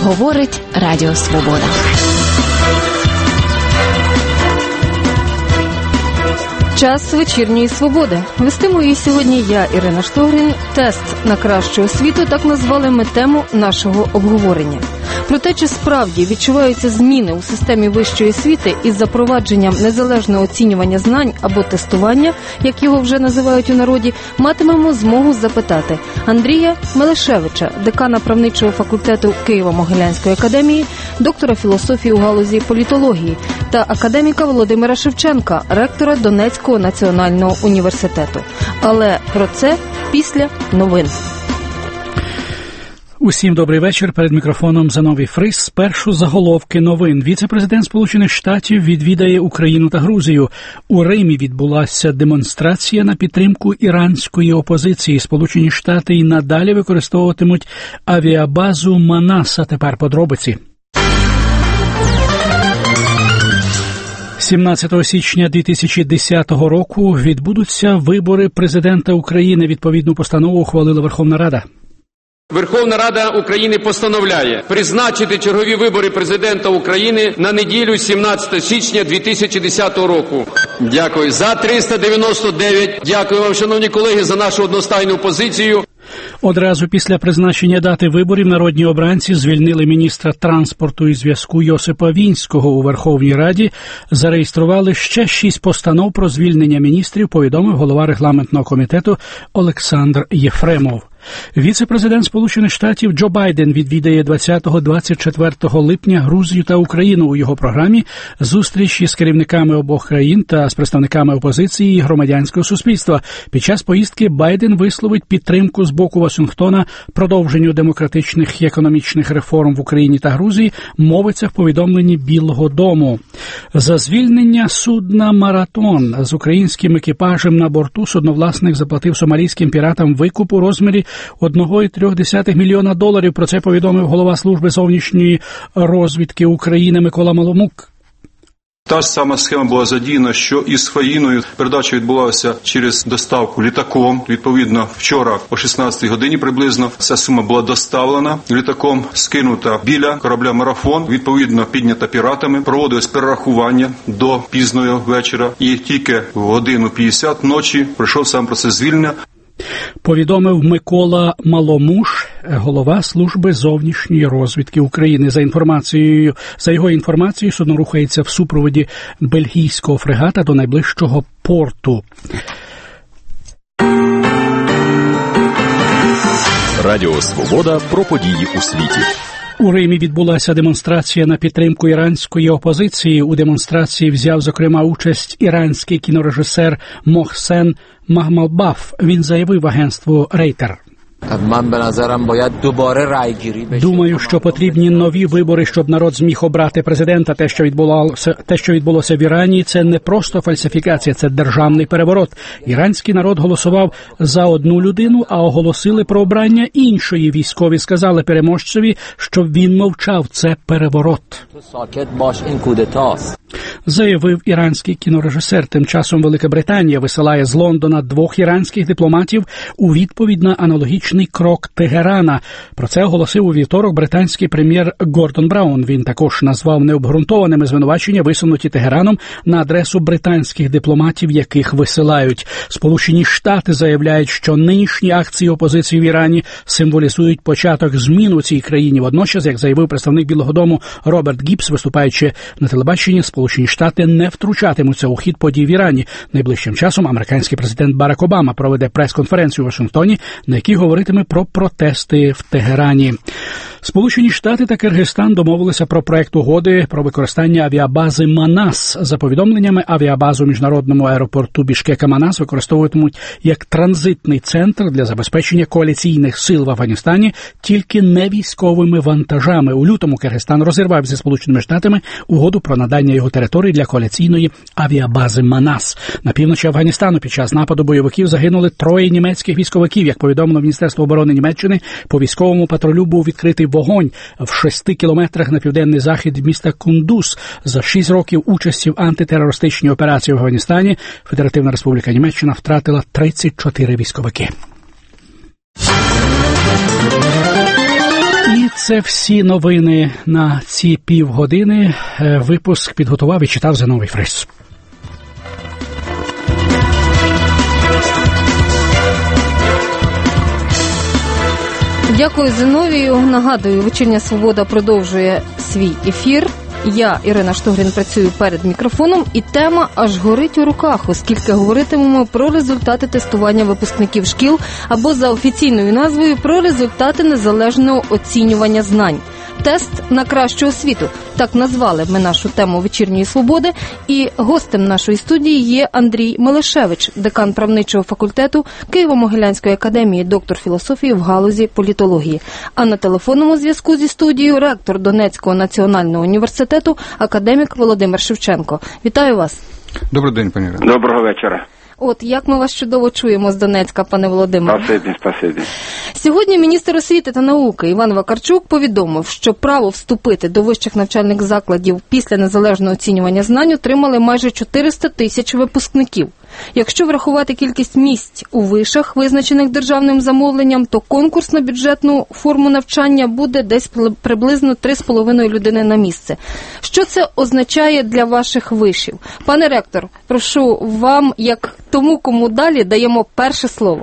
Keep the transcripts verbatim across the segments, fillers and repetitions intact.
Говорить Радіо Свобода. Час вечірньої свободи. Вестиму її сьогодні я, Ірина Штогрін. Тест на кращу освіту – так назвали ми тему нашого обговорення. Про те, чи справді відчуваються зміни у системі вищої освіти із запровадженням незалежного оцінювання знань або тестування, як його вже називають у народі, матимемо змогу запитати Андрія Мелешевича, декана правничого факультету Києво-Могилянської академії, доктора філософії у галузі політології та академіка Володимира Шевченка, ректора Донецького національного університету. Але про це після новин. Усім добрий вечір. Перед мікрофоном Зановій Фрис. Спершу заголовки новин. Віце-президент Сполучених Штатів відвідає Україну та Грузію. У Римі відбулася демонстрація на підтримку іранської опозиції. Сполучені Штати і надалі використовуватимуть авіабазу Манас. А тепер подробиці. сімнадцятого січня дві тисячі десятого року відбудуться вибори президента України. Відповідну постанову ухвалила Верховна Рада. Верховна Рада України постановляє призначити чергові вибори президента України на неділю сімнадцятого січня дві тисячі десятого року. Дякую. За триста дев'яносто дев'ять. Дякую вам, шановні колеги, за нашу одностайну позицію. Одразу після призначення дати виборів народні обранці звільнили міністра транспорту і зв'язку Йосипа Вінського. У Верховній Раді зареєстрували ще шість постанов про звільнення міністрів, повідомив голова регламентного комітету Олександр Єфремов. Віце-президент Сполучених Штатів Джо Байден відвідає двадцятого - двадцять четвертого липня Грузію та Україну. У його програмі зустрічі з керівниками обох країн та з представниками опозиції і громадянського суспільства. Під час поїздки Байден висловить підтримку з боку Вашингтона продовженню демократичних і економічних реформ в Україні та Грузії, мовиться в повідомленні Білого дому. За звільнення судна «Маратон» з українським екіпажем на борту судновласник заплатив сомалійським піратам викуп у розмірі один цілих три десятих мільйона доларів. Про це повідомив голова служби зовнішньої розвідки України Микола Маломук. Та ж сама схема була задіяна, що і з Фаїною. Передача відбулася через доставку літаком. Відповідно, вчора о шістнадцятій годині приблизно ця сума була доставлена літаком, скинута біля корабля «Марафон», відповідно піднята піратами. Проводилось перерахування до пізного вечора і тільки в годину п'ятдесят ночі прийшов сам процес звільнення. Повідомив Микола Маломуш, голова служби зовнішньої розвідки України. За інформацією, за його інформацією, судно рухається в супроводі бельгійського фрегата до найближчого порту. Радіо Свобода про події у світі. У Римі відбулася демонстрація на підтримку іранської опозиції. У демонстрації взяв, зокрема, участь іранський кінорежисер Мохсен Махмалбаф. Він заявив агентству Рейтер. Думаю, що потрібні нові вибори, щоб народ зміг обрати президента. Те, що відбулося, те, що відбулося в Ірані, це не просто фальсифікація, це державний переворот. Іранський народ голосував за одну людину, а оголосили про обрання іншої. Військові сказали переможцеві, щоб він мовчав. Це переворот. Заявив іранський кінорежисер. Тим часом Велика Британія висилає з Лондона двох іранських дипломатів у відповідь на аналогічний крок Тегерана. Про це оголосив у вівторок британський прем'єр Гордон Браун. Він також назвав необґрунтованими звинувачення, висунуті Тегераном на адресу британських дипломатів, яких висилають. Сполучені Штати заявляють, що нинішні акції опозиції в Ірані символізують початок змін у цій країні. Водночас, як заявив представник Білого дому Роберт Гібс, виступаючи на телебаченні, Сполучені Штати не втручатимуться у хід подій в Ірані. Найближчим часом американський президент Барак Обама проведе прес-конференцію у Вашингтоні, на якій говоритиме про протести в Тегерані. Сполучені Штати та Киргизстан домовилися про проект угоди про використання авіабази Манас. За повідомленнями, авіабазу в міжнародному аеропорту Бішкека Манас використовуватимуть як транзитний центр для забезпечення коаліційних сил в Афганістані тільки не військовими вантажами. У лютому Киргизстан розірвав зі Сполученими Штатами угоду про надання його території для коаліційної авіабази Манас. На півночі Афганістану під час нападу бойовиків загинули троє німецьких військовиків. Як повідомило Міністерство оборони Німеччини, по військовому патрулю був відкритий вогонь в шести кілометрах на південний захід міста Кундуз. За шість років участі в антитерористичній операції в Афганістані Федеративна Республіка Німеччина втратила тридцять чотири військовики. І це всі новини на ці півгодини. Випуск підготував і читав Зиновій Фрис. Дякую Зиновію. Нагадую, «Вечірня Свобода» продовжує свій ефір. Я, Ірина Штогрін, працюю перед мікрофоном, і тема аж горить у руках, оскільки говоритимемо про результати тестування випускників шкіл або за офіційною назвою про результати незалежного оцінювання знань. Тест на кращу освіту. Так назвали ми нашу тему «Вечірньої Свободи». І гостем нашої студії є Андрій Мелешевич, декан правничого факультету Києво-Могилянської академії, доктор філософії в галузі політології. А на телефонному зв'язку зі студією ректор Донецького національного університету, академік Володимир Шевченко. Вітаю вас. Добрий день, пані Ірина. Доброго вечора. От, як ми вас чудово чуємо з Донецька, пане Володимире. Спасибі, спасибі. Сьогодні міністр освіти та науки Іван Вакарчук повідомив, що право вступити до вищих навчальних закладів після незалежного оцінювання знань отримали майже чотириста тисяч випускників. Якщо врахувати кількість місць у вишах, визначених державним замовленням, то конкурс на бюджетну форму навчання буде десь приблизно три з половиною людини на місце. Що це означає для ваших вишів? Пане ректор, прошу вам, як тому, кому далі, даємо перше слово.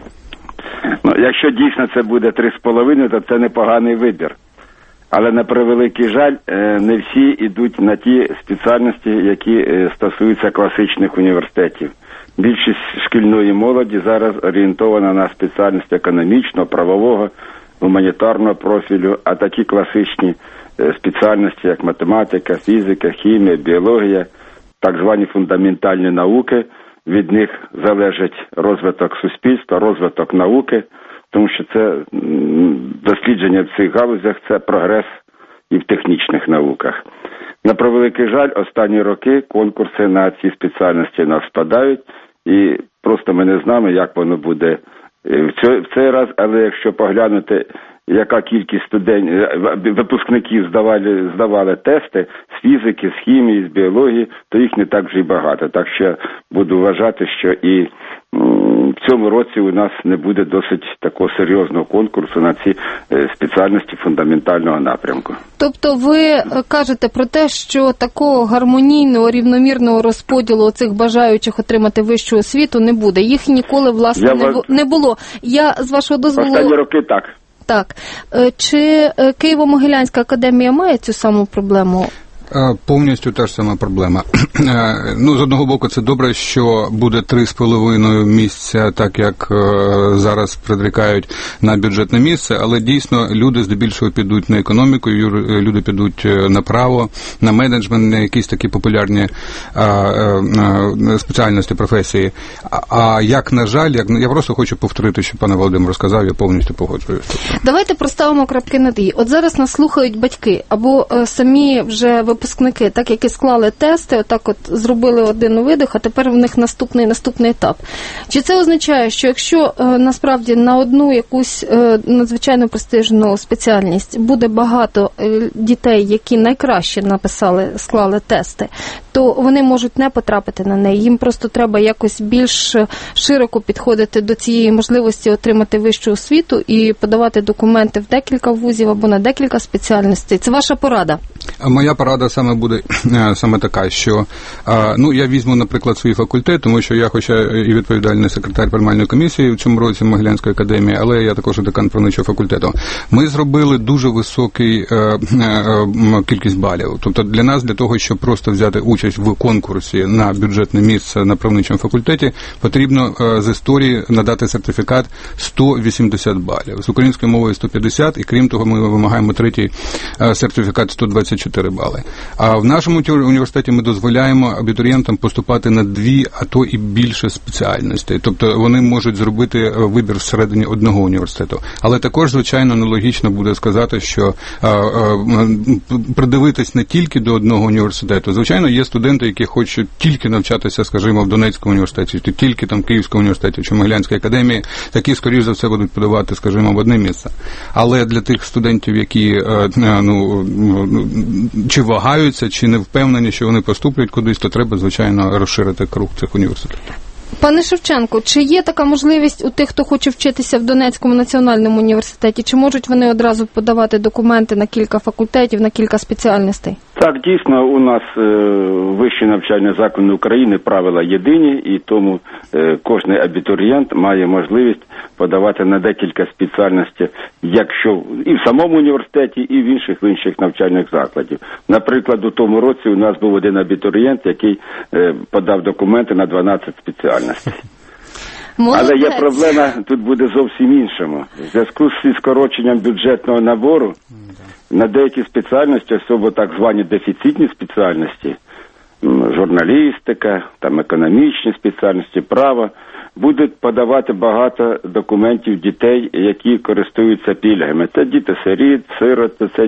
Ну, якщо дійсно це буде три з половиною, то це непоганий вибір. Але, на превеликий жаль, не всі йдуть на ті спеціальності, які стосуються класичних університетів. Більшість шкільної молоді зараз орієнтована на спеціальності економічного, правового, гуманітарного профілю, а такі класичні спеціальності, як математика, фізика, хімія, біологія, так звані фундаментальні науки, від них залежить розвиток суспільства, розвиток науки, тому що це дослідження в цих галузях – це прогрес і в технічних науках. На превеликий жаль, останні роки конкурси на ці спеціальності у нас спадають, і просто ми не знаємо, як воно буде в цей раз, але якщо поглянути, яка кількість студентів, випускників здавали, здавали тести з фізики, з хімії, з біології, то їх не так вже й багато. Так що буду вважати, що і в цьому році у нас не буде досить такого серйозного конкурсу на ці спеціальності фундаментального напрямку. Тобто ви кажете про те, що такого гармонійного, рівномірного розподілу цих бажаючих отримати вищу освіту не буде? Їх ніколи, власне, Я не, вас... не було. Я, з вашого дозволу... Останні роки так. Так. Чи Києво-Могилянська академія має цю саму проблему? Повністю та ж сама проблема. Ну, з одного боку, це добре, що буде три з половиною місця, так як зараз предрікають на бюджетне місце, але дійсно люди здебільшого підуть на економіку, люди підуть на право, на менеджмент, на якісь такі популярні спеціальності, професії. А як, на жаль, як, я просто хочу повторити, що пане Володимир сказав, я повністю погоджуюся. Давайте проставимо крапки над «і». От зараз нас слухають батьки або самі вже випускники, так, які склали тести, отак от зробили один видих, а тепер в них наступний наступний етап. Чи це означає, що якщо е, насправді на одну якусь е, надзвичайно престижну спеціальність буде багато е, дітей, які найкраще написали, склали тести, то вони можуть не потрапити на неї. Їм просто треба якось більш широко підходити до цієї можливості отримати вищу освіту і подавати документи в декілька вузів або на декілька спеціальностей. Це ваша порада? Моя порада саме буде саме така, що, ну, я візьму, наприклад, свій факультет, тому що я, хоча і відповідальний секретар приймальної комісії в цьому році Могилянської академії, але я також декан правничого факультету. Ми зробили дуже високий е, е, кількість балів. Тобто для нас, для того, щоб просто взяти участь в конкурсі на бюджетне місце на правничому факультеті, потрібно е, з історії надати сертифікат сто вісімдесят балів. З українською мовою сто п'ятдесят, і крім того, ми вимагаємо третій е, сертифікат сто двадцять чотири бали. А в нашому університеті ми дозволяємо абітурієнтам поступати на дві, а то і більше спеціальностей. Тобто вони можуть зробити вибір всередині одного університету. Але також, звичайно, нелогічно буде сказати, що а, а, придивитись не тільки до одного університету. Звичайно, є студенти, які хочуть тільки навчатися, скажімо, в Донецькому університеті, чи тільки там в Київському університеті, чи Могилянській академії, такі, скоріш за все, будуть подавати, скажімо, в одне місце. Але для тих студентів, які, ну, чи вагаються, чи не впевнені, що вони поступлять кудись, то треба, звичайно, розширити круг цих університетів. Пане Шевченко, чи є така можливість у тих, хто хоче вчитися в Донецькому національному університеті? Чи можуть вони одразу подавати документи на кілька факультетів, на кілька спеціальностей? Так, дійсно, у нас е, вищі навчальні заклади України правила єдині, і тому е, кожен абітурієнт має можливість подавати на декілька спеціальностей, якщо і в самому університеті, і в інших в інших навчальних закладів. Наприклад, у тому році у нас був один абітурієнт, який е, подав документи на дванадцять спеціальностей. Молодець. Але є проблема, тут буде зовсім іншому. В зв'язку з скороченням бюджетного набору на деякі спеціальності, особливо так звані дефіцитні спеціальності, журналістика, там економічні спеціальності, право, будуть подавати багато документів дітей, які користуються пільгами. Це діти-сиріт, сироти, це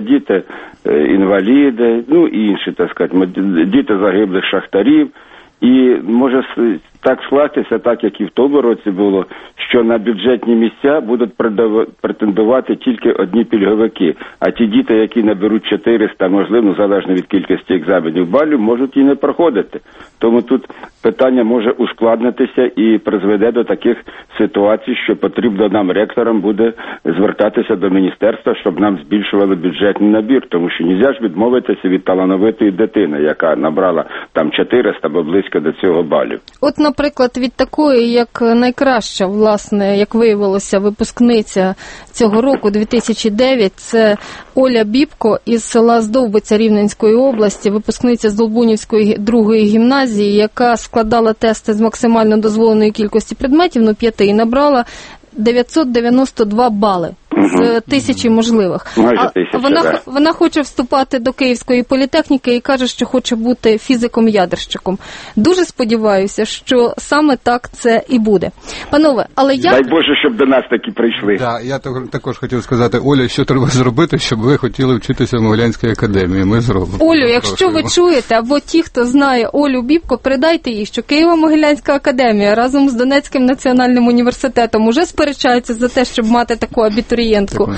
діти-інваліди, ну і інші, так сказати, діти загиблих шахтарів. І може так скластися, так як і в тому році було, що на бюджетні місця будуть претендувати тільки одні пільговики, а ті діти, які наберуть чотириста, можливо, залежно від кількості екзаменів балів, можуть і не проходити. Тому тут питання може ускладнитися і призведе до таких ситуацій, що потрібно нам, ректорам, буде звертатися до міністерства, щоб нам збільшували бюджетний набір, тому що нельзя ж відмовитися від талановитої дитини, яка набрала там чотириста або близько до цього балів. От, наприклад, від такої, як найкраща, власне, як виявилося, випускниця цього року, дві тисячі дев'ять, це Оля Бібко із села Здовбиця Рівненської області, випускниця з Долбунівської другої гімназії, яка складала тести з максимально дозволеної кількості предметів, ну п'яти, і набрала дев'ятсот дев'яносто два бали з тисячі можливих. Майже тисяча, вона, да. вона хоче вступати до Київської політехніки і каже, що хоче бути фізиком-ядерщиком. Дуже сподіваюся, що саме так це і буде. Панове, але я... Дай Боже, щоб до нас таки прийшли. Да, я також хотів сказати, Оля, що треба зробити, щоб ви хотіли вчитися в Могилянській академії. Ми зробимо. Олю, якщо ви чуєте, або ті, хто знає Олю Бібко, передайте їй, що Києво-Могилянська академія разом з Донецьким національним університетом уже сперечаються за те, щоб мати таку абітурієнтку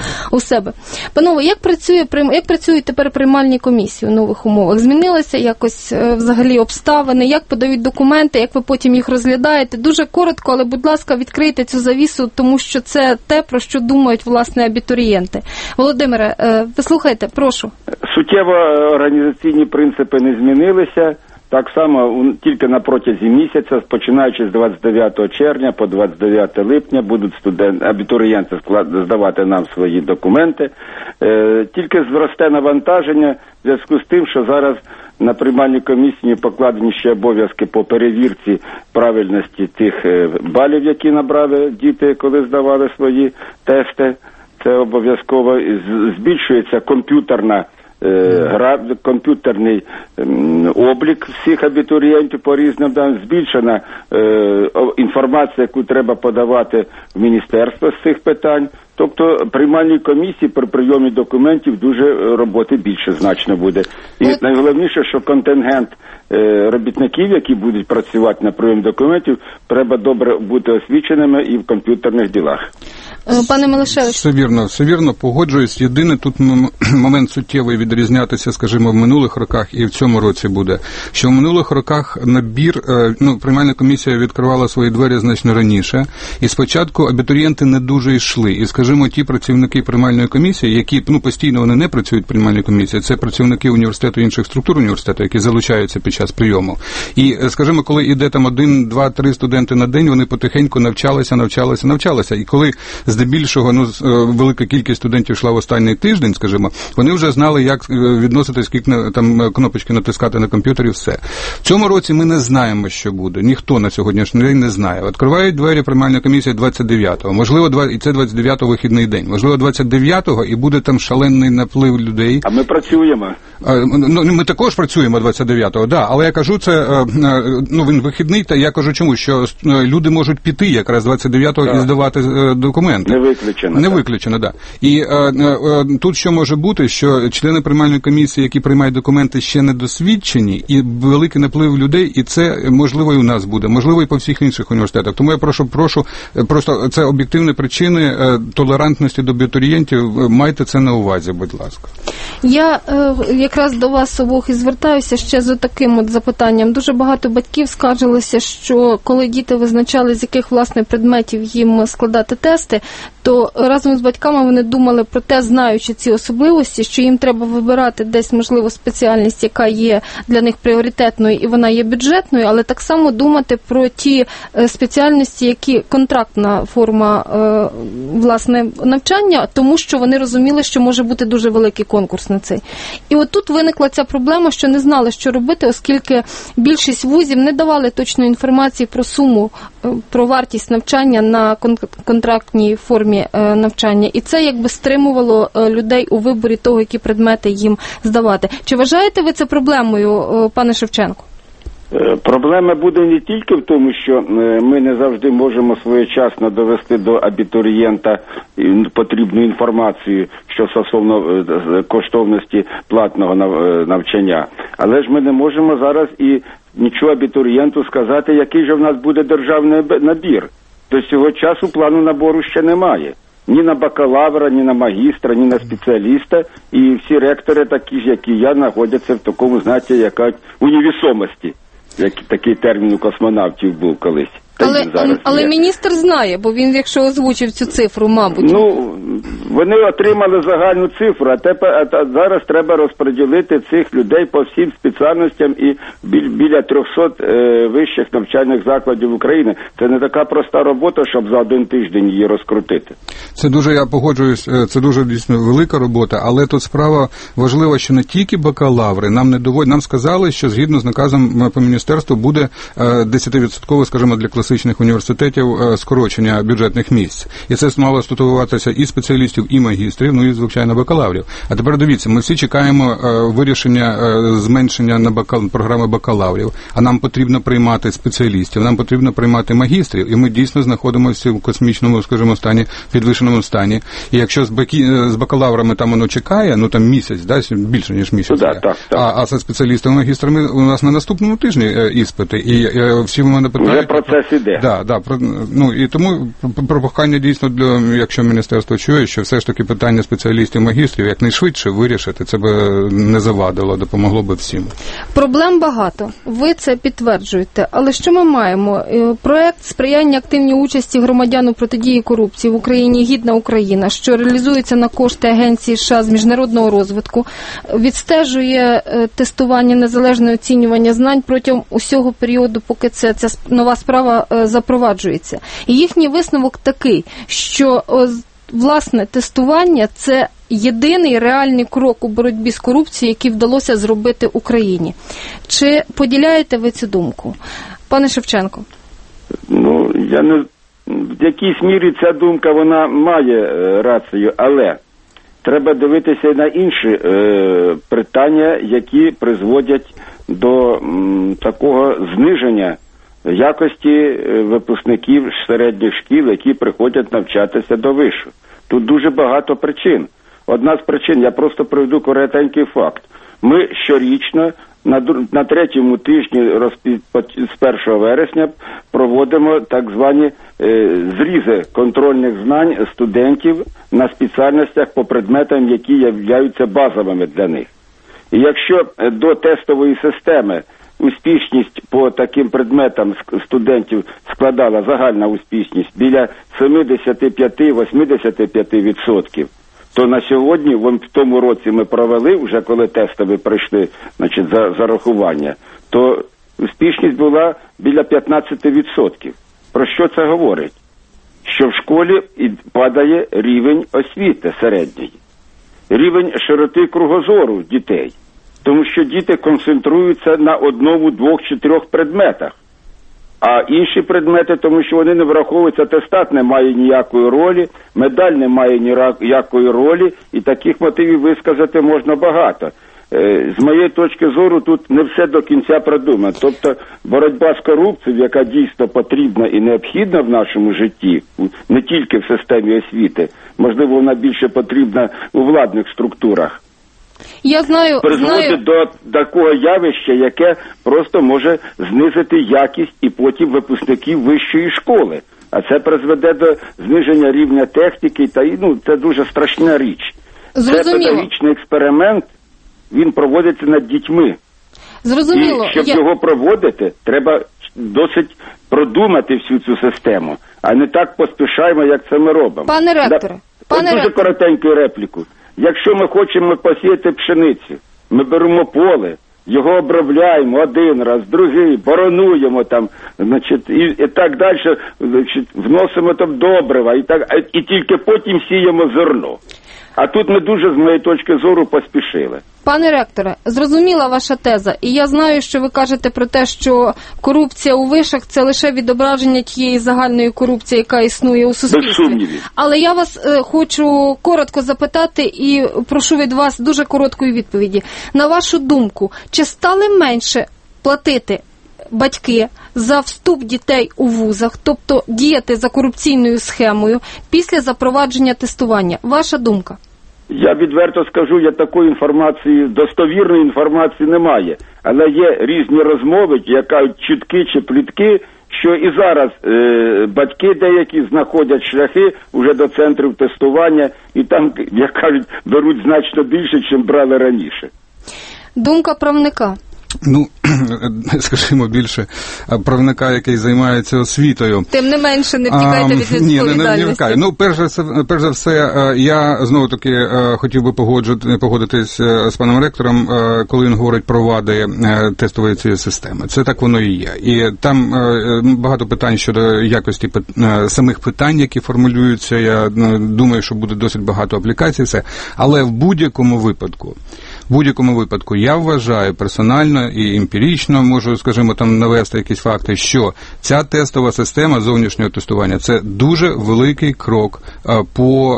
у себе. Панове, як працює як працюють тепер приймальні комісії у нових умовах? Змінилися якось взагалі обставини? Як подають документи? Як ви потім їх розглядаєте? Дуже коротко, але, будь ласка, відкрийте цю завісу, тому що це те, про що думають, власне, абітурієнти. Володимире, ви слухайте, прошу. Суттєво організаційні принципи не змінилися. Так само тільки на протязі місяця, починаючи з двадцять дев'ятого червня по двадцять дев'яте липня, будуть студенти, абітурієнти здавати нам свої документи. Е, тільки зросте навантаження в зв'язку з тим, що зараз на приймальній комісії покладені ще обов'язки по перевірці правильності тих балів, які набрали діти, коли здавали свої тести. Це обов'язково. Збільшується комп'ютерна гра, комп'ютерний облік всіх абітурієнтів по різним даним, збільшена е, інформація, яку треба подавати в міністерство з цих питань. Тобто приймальній комісії при прийомі документів дуже роботи більше значно буде. І найголовніше, що контингент е, робітників, які будуть працювати на прийомі документів, треба добре бути освіченими і в комп'ютерних ділах. Пане Мелешевич. Все вірно, все вірно, погоджуюсь. Єдине тут момент суттєвий відрізнятися, скажімо, в минулих роках і в цьому році буде, що в минулих роках набір, ну, приймальна комісія відкривала свої двері значно раніше, і спочатку абітурієнти не дуже йшли. І, скажімо, ті працівники приймальної комісії, які, ну, постійно вони не працюють в приймальній комісії, це працівники університету і інших структур університету, які залучаються під час прийому. І, скажімо, коли йде там один, два, три студенти на день, вони потихеньку навчалися, навчалися, навчалися. І коли здебільшого, ну, велика кількість студентів йшла в останній тиждень, скажімо, вони вже знали, як відноситись, скільки там кнопочки натискати на комп'ютері, все. В цьому році ми не знаємо, що буде. Ніхто на сьогоднішній день не знає. Відкривають двері приймальної комісії двадцять дев'ятого. Можливо, і це двадцять дев'ятого вихідний день. Можливо, двадцять дев'ятого і буде там шалений наплив людей. А ми працюємо. Ну, ми також працюємо двадцять дев'ятого, да, але я кажу, це, ну, він вихідний, та я кажу чому, що люди можуть піти якраз двадцять дев'ятого і здавати документи. Не виключено. Не виключено, да. І е, е, тут що може бути, що члени приймальної комісії, які приймають документи, ще не досвідчені, і великий наплив людей, і це можливо і у нас буде, можливо і по всіх інших університетах. Тому я прошу, прошу, просто це об'єктивні причини е, толерантності до абітурієнтів, майте це на увазі, будь ласка. Я е, якраз до вас обох і звертаюся ще з таким от запитанням. Дуже багато батьків скаржилися, що коли діти визначали, з яких власне предметів їм складати тести, то разом з батьками вони думали про те, знаючи ці особливості, що їм треба вибирати десь, можливо, спеціальність, яка є для них пріоритетною і вона є бюджетною, але так само думати про ті спеціальності, які контрактна форма власне навчання, тому що вони розуміли, що може бути дуже великий конкурс на цей. І от тут виникла ця проблема, що не знали, що робити, оскільки більшість вузів не давали точної інформації про суму, про вартість навчання на контрактній формі навчання. І це якби стримувало людей у виборі того, які предмети їм здавати. Чи вважаєте ви це проблемою, пане Шевченко? Проблема буде не тільки в тому, що ми не завжди можемо своєчасно довести до абітурієнта потрібну інформацію, що стосовно коштовності платного навчання. Але ж ми не можемо зараз і нічого абітурієнту сказати, який же в нас буде державний набір. До цього часу плану набору ще немає. Ні на бакалавра, ні на магістра, ні на спеціаліста. І всі ректори, такі ж, як і я, знаходяться в такому, знаєте, яка унівісомості. Як такий термін у космонавтів був колись. Але, але міністр знає, бо він, якщо озвучив цю цифру, мабуть. Ну, вони отримали загальну цифру, а тепер а зараз треба розподілити цих людей по всім спеціальностям і біль, біля трьохсот е, вищих навчальних закладів України. Це не така проста робота, щоб за один тиждень її розкрутити. Це дуже, я погоджуюсь, це дуже дійсно велика робота, але тут справа важлива, що не тільки бакалаври, нам не доводять, нам сказали, що згідно з наказом по міністерству буде десять відсотків, скажімо, для класичних університетів скорочення бюджетних місць. І це мало стосуватися і спеціалістів, і магістрів, ну і, звичайно, бакалаврів. А тепер дивіться, ми всі чекаємо вирішення зменшення на бакал... програми бакалаврів, а нам потрібно приймати спеціалістів, нам потрібно приймати магістрів, і ми дійсно знаходимося в космічному, скажімо, стані, підвищеному стані. І якщо з, бакі... з бакалаврами там воно чекає, ну там місяць, да, більше, ніж місяць, да, так, так. А, а за спеціалістами, магістрами у нас на наступному тижні іспити, і, і всі в мене питають... Вже процес іде. Да, да, про, ну, і тому прохання дійсно, для, якщо міністерство чує, що все ж таки питання спеціалістів, магістрів якнайшвидше вирішити, це б не завадило, допомогло б всім. Проблем багато, ви це підтверджуєте, але що ми маємо? Проект сприяння активній участі громадян у протидії корупції в Україні «Гідна Україна», що реалізується на кошти Агенції США з міжнародного розвитку, відстежує тестування незалежне оцінювання знань протягом усього періоду, поки це, ця нова справа запроваджується. І їхній висновок такий, що власне тестування – це єдиний реальний крок у боротьбі з корупцією, який вдалося зробити Україні. Чи поділяєте ви цю думку? Пане Шевченко. Ну, я не... В якійсь мірі ця думка, вона має е, рацію, але треба дивитися на інші е, питання, які призводять до м, такого зниження якості випускників середніх шкіл, які приходять навчатися до вишу. Тут дуже багато причин. Одна з причин, я просто приведу коротенький факт. Ми щорічно на, на третьому тижні розпі, з першого вересня проводимо так звані е, зрізи контрольних знань студентів на спеціальностях по предметам, які являються базовими для них. І якщо до тестової системи успішність по таким предметам студентів складала загальна успішність біля сімдесят п'ять - вісімдесят п'ять відсотків, то на сьогодні, в тому році ми провели, вже коли тестові прийшли, значить, за зарахування, то успішність була біля п'ятнадцять відсотків. Про що це говорить? Що в школі падає рівень освіти середньої, рівень широти кругозору дітей. Тому що діти концентруються на одному, двох чи трьох предметах. А інші предмети, тому що вони не враховуються, атестат не має ніякої ролі, медаль не має ніякої ролі, і таких мотивів висказати можна багато. З моєї точки зору, тут не все до кінця продумано. Тобто боротьба з корупцією, яка дійсно потрібна і необхідна в нашому житті, не тільки в системі освіти, можливо, вона більше потрібна у владних структурах. Я знаю, призводить знаю... до такого явища, яке просто може знизити якість і потім випускників вищої школи. А це призведе до зниження рівня техніки, та ну це дуже страшна річ. Зрозуміло. Це педагогічний експеримент, він проводиться над дітьми. Зрозуміло. І щоб Я... його проводити, треба досить продумати всю цю систему, а не так поспішаємо, як це ми робимо. Пане ректоре, да, пане дуже ректоре. коротеньку репліку. Якщо ми хочемо посіяти пшеницю, ми беремо поле, його обробляємо один раз, другий, боронуємо там, значить, і, і так далі, значить, вносимо там добрива, і так, і тільки потім сіємо зерно. А тут ми дуже, з моєї точки зору, поспішили. Пане ректоре, зрозуміла ваша теза, і я знаю, що ви кажете про те, що корупція у вишах – це лише відображення тієї загальної корупції, яка існує у суспільстві. Без сумнівів. Але я вас е, хочу коротко запитати і прошу від вас дуже короткої відповіді. На вашу думку, чи стали менше платити батьки за вступ дітей у вузах, тобто діяти за корупційною схемою після запровадження тестування? Ваша думка? Я відверто скажу, я такої інформації, достовірної інформації немає. Але є різні розмови, яка чутки чи плітки, що і зараз е, батьки деякі знаходять шляхи вже до центрів тестування, і там, як кажуть, беруть значно більше, ніж брали раніше. Думка правника. Ну, скажімо, більше правника, який займається освітою. Тим не менше, не втікайте від відповідальності. Ні, не, не втікаю. Ну, перш за все, перш за все, я знову-таки хотів би погодитись з паном ректором, коли він говорить про вади тестової цієї системи. Це так воно і є. І там багато питань щодо якості самих питань, які формулюються. Я думаю, що буде досить багато аплікацій, все. Але в будь-якому випадку, в будь-якому випадку, я вважаю персонально і емпірично, можу, скажімо, там навести якісь факти, що ця тестова система зовнішнього тестування – це дуже великий крок по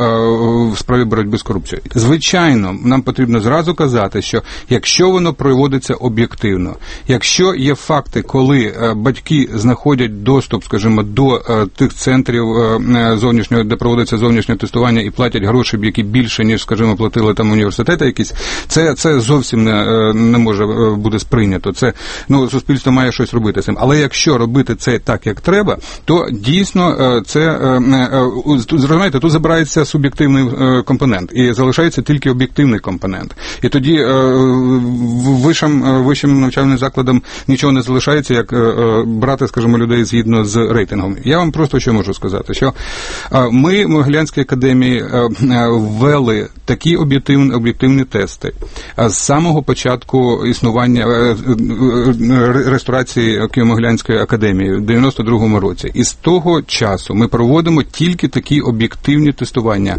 в справі боротьби з корупцією. Звичайно, нам потрібно зразу казати, що якщо воно проводиться об'єктивно, якщо є факти, коли батьки знаходять доступ, скажімо, до тих центрів зовнішнього, де проводиться зовнішнє тестування і платять гроші, які більше, ніж, скажімо, платили там університети якісь, Це, це зовсім не, не може бути сприйнято. Це, ну, суспільство має щось робити з цим. Але якщо робити це так, як треба, то дійсно це, зрозумієте, тут забирається суб'єктивний компонент і залишається тільки об'єктивний компонент. І тоді вищим, вищим навчальним закладам нічого не залишається, як брати, скажімо, людей згідно з рейтингом. Я вам просто що можу сказати, що ми в Могилянській академії ввели такі об'єктивні, об'єктивні тести з самого початку існування реєстрації Києво-Могилянської академії в дев'яносто другому році. І з того часу ми проводимо тільки такі об'єктивні тестування.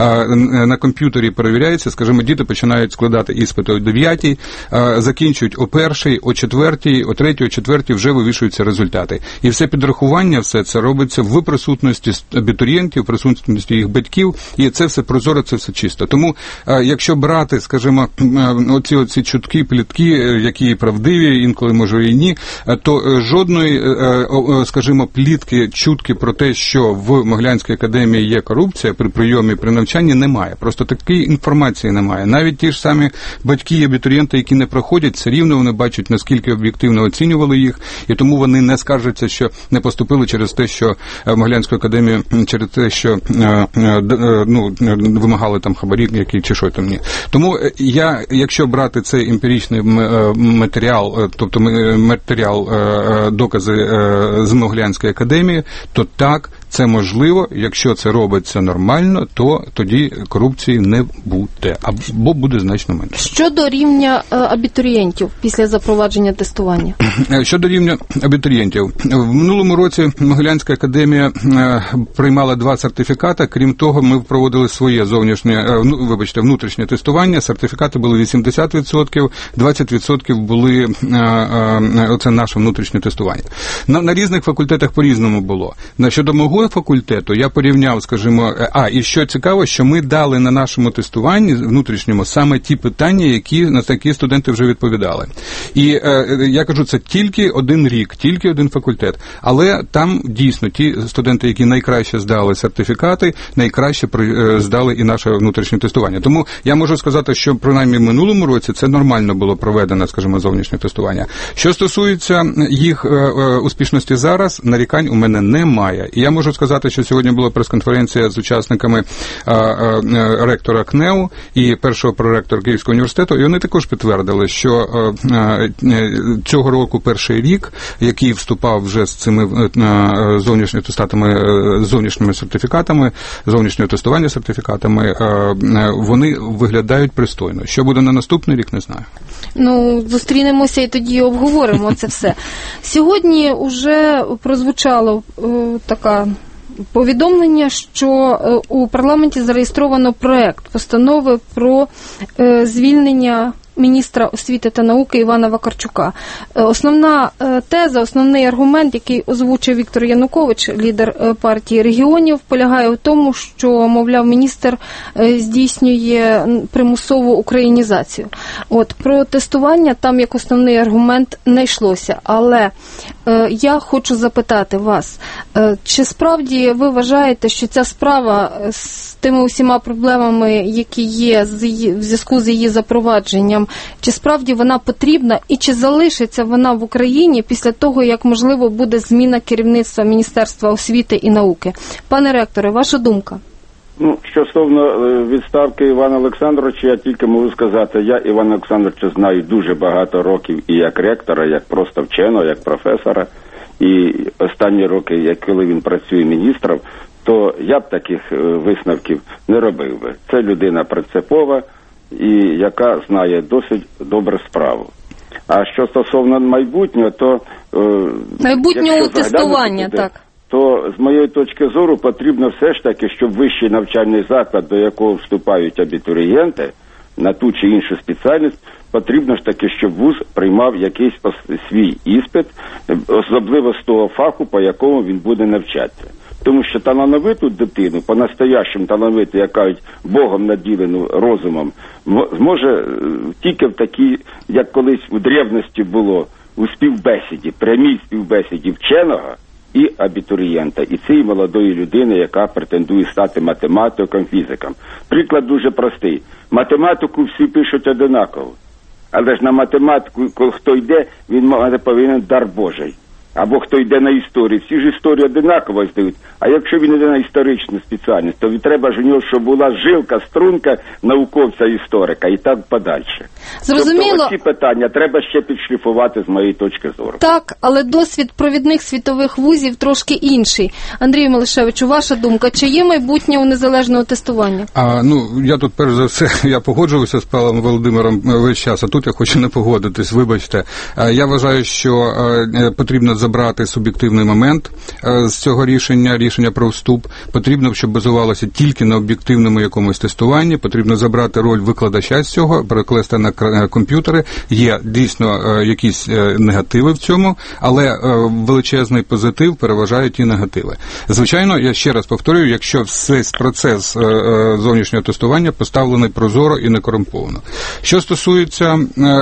На комп'ютері перевіряється, скажімо, діти починають складати іспити о дев'ятій, закінчують о першій, о четвертій, о третій, о четвертій вже вивішуються результати. І все підрахування, все це робиться в присутності абітурієнтів, в присутності їх батьків, і це все прозоро, це все чисто. Тому, якщо брати, скажімо, оці, оці чутки, плітки, які правдиві, інколи, може, і ні, то жодної, скажімо, плітки, чутки про те, що в Могилянській академії є корупція при прийомі, при навчанні, немає. Просто такої інформації немає. Навіть ті ж самі батьки і абітурієнти, які не проходять, все рівно вони бачать, наскільки об'єктивно оцінювали їх, і тому вони не скаржаться, що не поступили через те, що в Могилянську академію, через те, що ну, вимагали там хабарі, які чи що там ні. Тому я, якщо брати цей емпіричний матеріал, тобто матеріал, докази з Могилянської академії, то так, це можливо, якщо це робиться нормально, то тоді корупції не буде, або буде значно менше. Щодо рівня абітурієнтів після запровадження тестування? Щодо рівня абітурієнтів. В минулому році Могилянська академія приймала два сертифікати, крім того, ми проводили своє зовнішнє, ну, вибачте, внутрішнє тестування, сертифікати були вісімдесят відсотків, двадцять відсотків були, оце наше внутрішнє тестування. На, на різних факультетах по-різному було. Щодо мого факультету я порівняв, скажімо, а, і що цікаво, що ми дали на нашому тестуванні внутрішньому саме ті питання, які на такі студенти вже відповідали. І е, я кажу, це тільки один рік, тільки один факультет. Але там дійсно ті студенти, які найкраще здали сертифікати, найкраще при, е, здали і наше внутрішнє тестування. Тому я можу сказати, що принаймні в минулому році це нормально було проведено, скажімо, зовнішнє тестування. Що стосується їх е, е, успішності зараз, нарікань у мене немає. І я можу сказати, що сьогодні була прес-конференція з учасниками а, а, ректора КНЕУ і першого проректора Київського університету, і вони також підтвердили, що а, а, цього року перший рік, який вступав вже з цими а, зовнішніми тестатами, зовнішніми сертифікатами, зовнішнього тестування сертифікатами, а, вони виглядають пристойно. Що буде на наступний рік, не знаю. Ну, зустрінемося і тоді обговоримо це все. Сьогодні вже прозвучало е, така повідомлення, що е, у парламенті зареєстровано проект постанови про е, звільнення міністра освіти та науки Івана Вакарчука. Основна теза, основний аргумент, який озвучив Віктор Янукович, лідер партії регіонів, полягає в тому, що, мовляв, міністр здійснює примусову українізацію. От, про тестування там як основний аргумент не йшлося. Але е, я хочу запитати вас, е, чи справді ви вважаєте, що ця справа з тими усіма проблемами, які є з її, в зв'язку з її запровадженням, чи справді вона потрібна і чи залишиться вона в Україні після того, як, можливо, буде зміна керівництва Міністерства освіти і науки? Пане ректоре, ваша думка? Ну, що стосовно відставки Івана Олександровича, я тільки можу сказати, я Івана Олександровича знаю дуже багато років і як ректора, як просто вченого, як професора, і останні роки, як коли він працює міністром, то я б таких висновків не робив би. Це людина принципова і яка знає досить добре справу. А що стосовно майбутнього, то... Майбутнього тестування, так. То, з моєї точки зору, потрібно все ж таки, щоб вищий навчальний заклад, до якого вступають абітурієнти на ту чи іншу спеціальність, потрібно ж таки, щоб вуз приймав якийсь свій іспит, особливо з того фаху, по якому він буде навчатися. Тому що талановиту дитину, по-настоящому талановиту, як кажуть, Богом наділену розумом, зможе тільки в такій, як колись у древності було, у співбесіді, прямій співбесіді вченого і абітурієнта, і цієї молодої людини, яка претендує стати математиком, фізиком. Приклад дуже простий. Математику всі пишуть одинаково, але ж на математику, хто йде, він повинен дар Божий. Або хто йде на історію. Всі ж історію одинаково здають. А якщо він йде на історичну спеціальність, то треба ж у нього, щоб була жилка, струнка науковця-історика і так подальше. Зрозуміло. Тобто ці питання треба ще підшліфувати з моєї точки зору. Так, але досвід провідних світових вузів трошки інший. Андрію Мелешевичу, ваша думка, чи є майбутнє у незалежного тестування? А, ну, я тут, перш за все, я погоджувався з Павлом Володимиром весь час, а тут я хочу не погодитись, вибачте. Я вважаю, що потрібно забрати суб'єктивний момент з цього рішення, рішення про вступ. Потрібно, щоб базувалося тільки на об'єктивному якомусь тестуванні. Потрібно забрати роль викладача з цього, перекласти на комп'ютери. Є дійсно якісь негативи в цьому, але величезний позитив переважає ті негативи. Звичайно, я ще раз повторюю, якщо весь процес зовнішнього тестування поставлений прозоро і некорумповано. Що стосується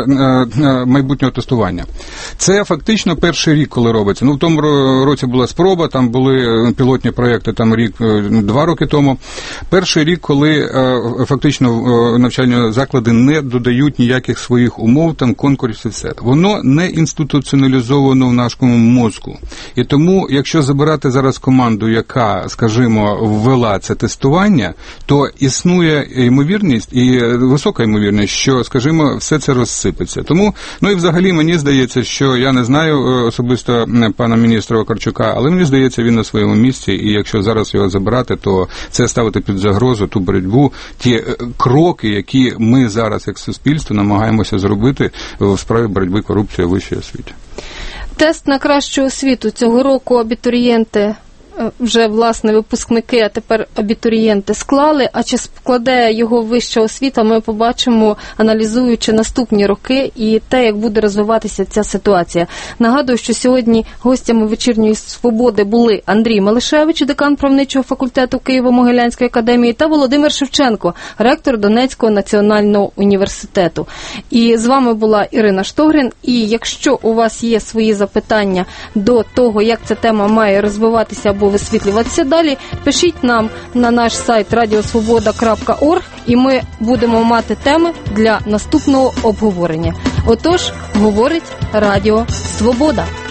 майбутнього тестування, це фактично перший рік, коли робиться. Ну, в тому році була спроба, там були пілотні проєкти, там рік, два роки тому. Перший рік, коли фактично навчальні заклади не додають ніяких своїх умов, там конкурсів, все. Воно не інституціоналізовано в нашому мозку. І тому, якщо забирати зараз команду, яка, скажімо, ввела це тестування, то існує ймовірність, і висока ймовірність, що, скажімо, все це розсипеться. Тому, ну і взагалі мені здається, що я не знаю особисто пана міністра Вакарчука, але мені здається, він на своєму місці, і якщо зараз його забирати, то це ставити під загрозу ту боротьбу, ті кроки, які ми зараз, як суспільство, намагаємося зробити в справі боротьби корупції у вищій освіті. Тест на кращу освіту цього року абітурієнти, вже, власне, випускники, а тепер абітурієнти склали, а чи складе його вища освіта, ми побачимо, аналізуючи наступні роки і те, як буде розвиватися ця ситуація. Нагадую, що сьогодні гостями «Вечірньої свободи» були Андрій Мелешевич, декан правничого факультету Києво-Могилянської академії, та Володимир Шевченко, ректор Донецького національного університету. І з вами була Ірина Штогрин. І якщо у вас є свої запитання до того, як ця тема має розвиватися або висвітлюватися далі, пишіть нам на наш сайт радіосвобода крапка орг, і ми будемо мати теми для наступного обговорення. Отож, говорить Радіо Свобода.